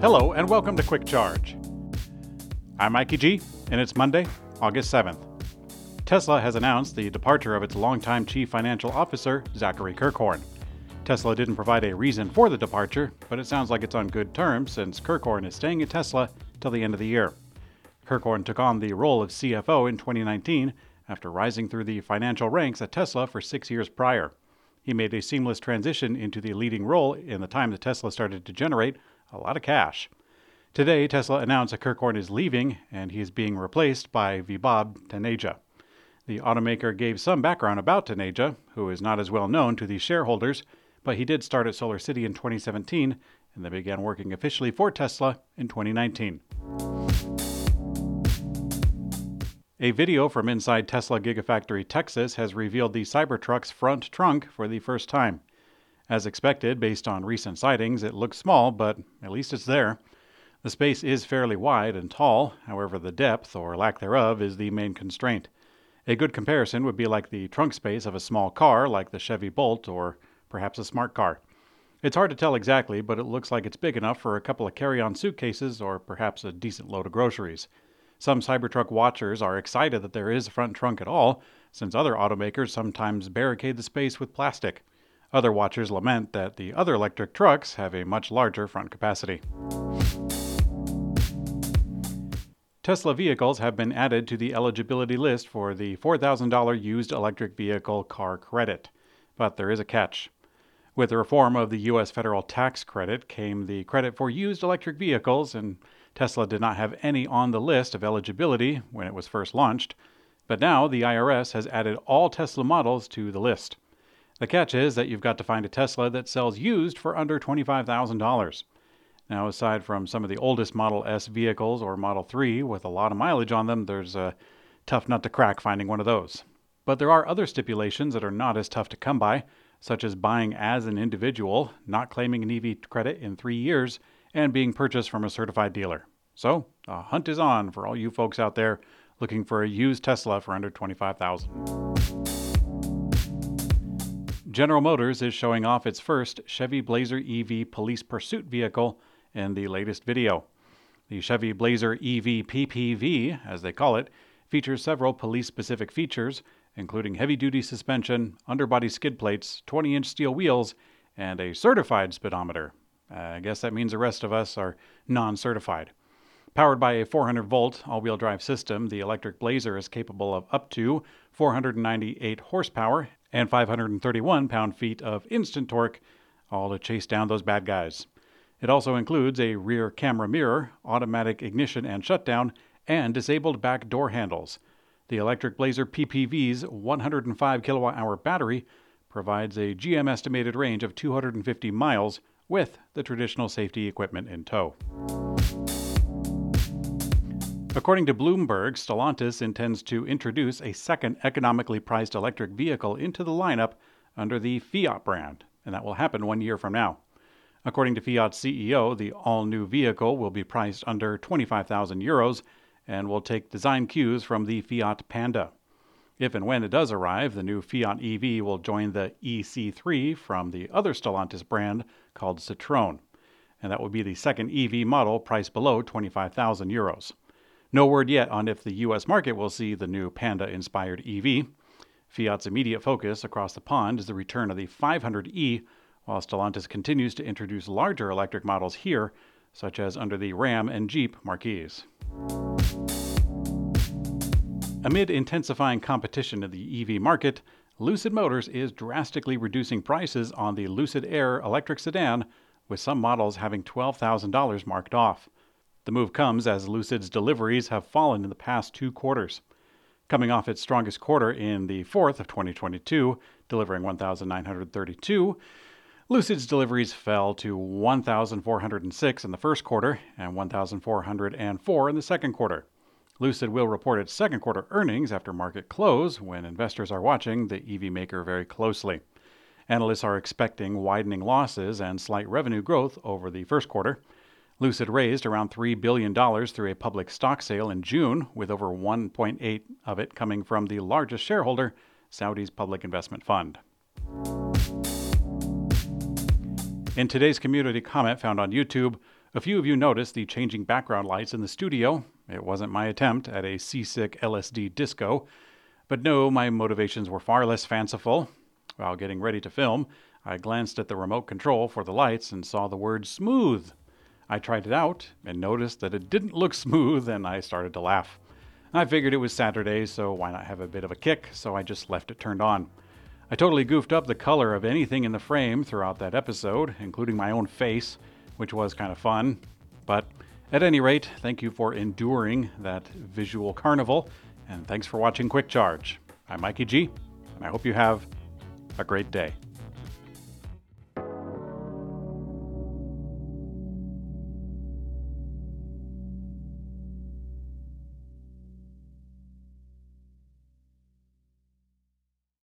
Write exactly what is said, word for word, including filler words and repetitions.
Hello and welcome to Quick Charge. I'm Mikey G, and it's Monday, August seventh. Tesla has announced the departure of its longtime chief financial officer, Zachary Kirkhorn. Tesla didn't provide a reason for the departure, but it sounds like it's on good terms since Kirkhorn is staying at Tesla till the end of the year. Kirkhorn took on the role of C F O in twenty nineteen after rising through the financial ranks at Tesla for six years prior. He made a seamless transition into the leading role in the time that Tesla started to generate a lot of cash. Today, Tesla announced that Kirkhorn is leaving and he is being replaced by Vaibhav Taneja. The automaker gave some background about Taneja, who is not as well known to the shareholders, but he did start at SolarCity in twenty seventeen and then began working officially for Tesla in twenty nineteen. A video from inside Tesla Gigafactory Texas has revealed the Cybertruck's front trunk for the first time. As expected, based on recent sightings, it looks small, but at least it's there. The space is fairly wide and tall, however the depth, or lack thereof, is the main constraint. A good comparison would be like the trunk space of a small car, like the Chevy Bolt, or perhaps a smart car. It's hard to tell exactly, but it looks like it's big enough for a couple of carry-on suitcases, or perhaps a decent load of groceries. Some Cybertruck watchers are excited that there is a front trunk at all, since other automakers sometimes barricade the space with plastic. Other watchers lament that the other electric trucks have a much larger front capacity. Tesla vehicles have been added to the eligibility list for the four thousand dollars used electric vehicle car credit. But there is a catch. With the reform of the U S federal tax credit came the credit for used electric vehicles, and Tesla did not have any on the list of eligibility when it was first launched. But now the I R S has added all Tesla models to the list. The catch is that you've got to find a Tesla that sells used for under twenty-five thousand dollars. Now, aside from some of the oldest Model S vehicles or Model three with a lot of mileage on them, there's a tough nut to crack finding one of those. But there are other stipulations that are not as tough to come by, such as buying as an individual, not claiming an E V credit in three years, and being purchased from a certified dealer. So, a hunt is on for all you folks out there looking for a used Tesla for under twenty-five thousand dollars. General Motors is showing off its first Chevy Blazer E V police pursuit vehicle in the latest video. The Chevy Blazer E V P P V, as they call it, features several police-specific features, including heavy-duty suspension, underbody skid plates, twenty-inch steel wheels, and a certified speedometer. Uh, I guess that means the rest of us are non-certified. Powered by a four hundred volt all-wheel drive system, the electric Blazer is capable of up to four hundred ninety-eight horsepower and five hundred thirty-one pound-feet of instant torque, all to chase down those bad guys. It also includes a rear camera mirror, automatic ignition and shutdown, and disabled back door handles. The electric Blazer P P V's one hundred five kilowatt hour battery provides a G M estimated range of two hundred fifty miles with the traditional safety equipment in tow. According to Bloomberg, Stellantis intends to introduce a second economically priced electric vehicle into the lineup under the Fiat brand, and that will happen one year from now. According to Fiat's C E O, the all-new vehicle will be priced under twenty-five thousand euros and will take design cues from the Fiat Panda. If and when it does arrive, the new Fiat E V will join the E C three from the other Stellantis brand called Citroën, and that will be the second E V model priced below twenty-five thousand euros. No word yet on if the U S market will see the new Panda-inspired E V. Fiat's immediate focus across the pond is the return of the five hundred E, while Stellantis continues to introduce larger electric models here, such as under the Ram and Jeep marques. Amid intensifying competition in the E V market, Lucid Motors is drastically reducing prices on the Lucid Air electric sedan, with some models having twelve thousand dollars marked off. The move comes as Lucid's deliveries have fallen in the past two quarters. Coming off its strongest quarter in the fourth of twenty twenty-two, delivering one thousand nine hundred thirty-two, Lucid's deliveries fell to one thousand four hundred six in the first quarter and one thousand four hundred four in the second quarter. Lucid will report its second quarter earnings after market close when investors are watching the E V maker very closely. Analysts are expecting widening losses and slight revenue growth over the first quarter. Lucid raised around three billion dollars through a public stock sale in June, with over one point eight of it coming from the largest shareholder, Saudi's Public Investment Fund. In today's community comment found on YouTube, A few of you noticed the changing background lights in the studio. It wasn't my attempt at a seasick L S D disco. But no, my motivations were far less fanciful. While getting ready to film, I glanced at the remote control for the lights and saw the word smooth. I tried it out and noticed that it didn't look smooth, and I started to laugh. I figured it was Saturday, so why not have a bit of a kick, so I just left it turned on. I totally goofed up the color of anything in the frame throughout that episode, including my own face, which was kind of fun. But at any rate, thank you for enduring that visual carnival, and thanks for watching Quick Charge. I'm Mikey G, and I hope you have a great day.